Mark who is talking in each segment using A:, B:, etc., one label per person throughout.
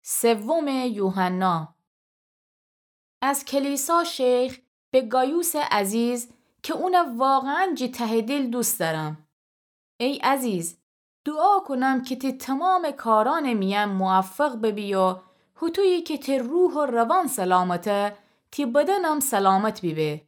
A: سوم یوحنا. از کلیسا شیخ به گایوس عزیز که اون واقعاً جی ته دل دوست دارم. ای عزیز، دعا کنم که تی تمام کاران میم موفق ببی و تویی که تی روح و روان سلامته، تی بدنم سلامت بیبه.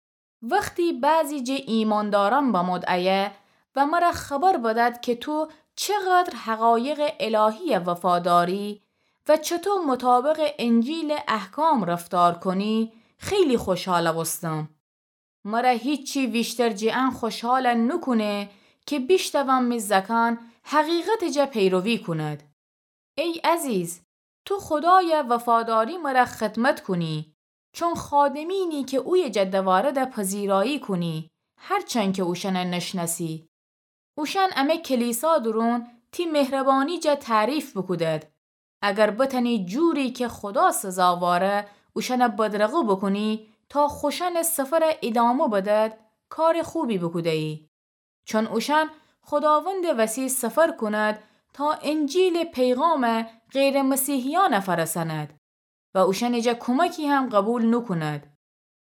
A: وقتی بعضی جه ایمانداران با مدعیه و مرا خبر بدد که تو چقدر حقایق الهی وفاداری و چطور مطابق انجیل احکام رفتار کنی، خیلی خوشحال بستم. مرا هیچی بیشتر جهان خوشحال نکنه که بیشتوام مزکان حقیقت جه پیروی کند. ای عزیز، تو خدای وفاداری مرا خدمت کنی، چون خادمینی که اوی جدوارد پذیرایی کنی، هرچند که اوشن نشنسی. اوشن امه کلیسا درون تی مهربانی جه تعریف بکودد. اگر بتنی جوری که خدا سزاواره اوشن بدرقو بکنی تا خوشن سفر ادامه بدد، کار خوبی بکوده ای. چون اوشن خداوند وسیع سفر کند تا انجیل پیغام غیر مسیحیان فرسند و اوشن ایجا کمکی هم قبول نکند.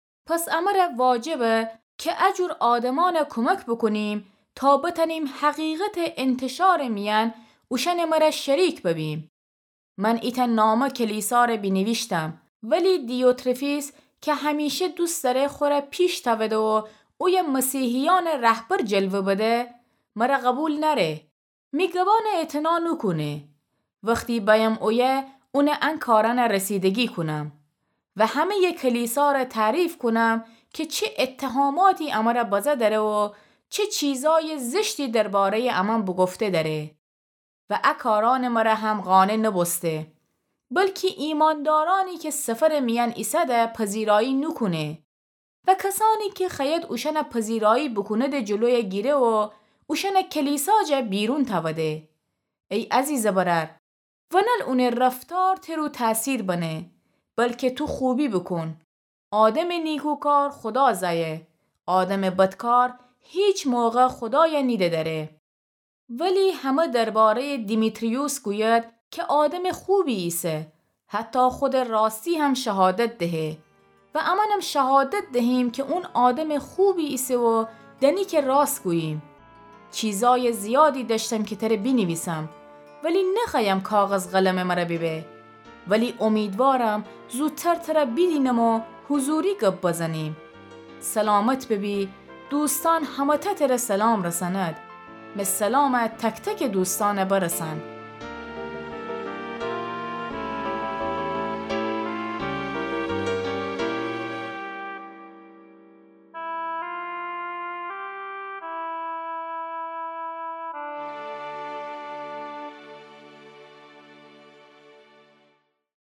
A: پس امر واجبه که اجور آدمان کمک بکنیم تا بتنیم حقیقت انتشار میان اوشن مرا شریک ببیم. من ایتا نامه کلیسا را بینویشتم، ولی دیوترفیس که همیشه دوست داره خوره پیش تاوده و اوی مسیحیان رهبر جلوه بده، مرا قبول نره. میگوان اعتنا نکنه. وقتی بایم اویه اون انکارن رسیدگی کنم و همه ی کلیسا را تعریف کنم که چه اتهاماتی امرا بازه داره و چه چیزای زشتی درباره امان بگفته داره و اکاران مرا هم قانع نبسته، بلکه ایماندارانی که سفر میان ایساده پذیرایی نکنه و کسانی که خیاد اوشن پذیرایی بکنه جلوی گیره و اوشن کلیسا جا بیرون تاوده. ای عزیز برر، ونل اون رفتار ترو تأثیر بنه، بلکه تو خوبی بکن. آدم نیکوکار خدا زایه، آدم بدکار هیچ موقع خدای نیده داره. ولی همه درباره دیمیتریوس گوید که آدم خوبی ایسه، حتی خود راستی هم شهادت دهه و امانم شهادت دهیم که اون آدم خوبی ایسه و دنی که راست گوییم. چیزای زیادی داشتم که تره بینویسم، ولی نخوایم کاغذ قلم مرا بیبه، ولی امیدوارم زودتر تره بیدینم و حضوری گپ بزنیم. سلامت ببی، دوستان همه تره سلام رسند. سلام تک تک دوستان برسند.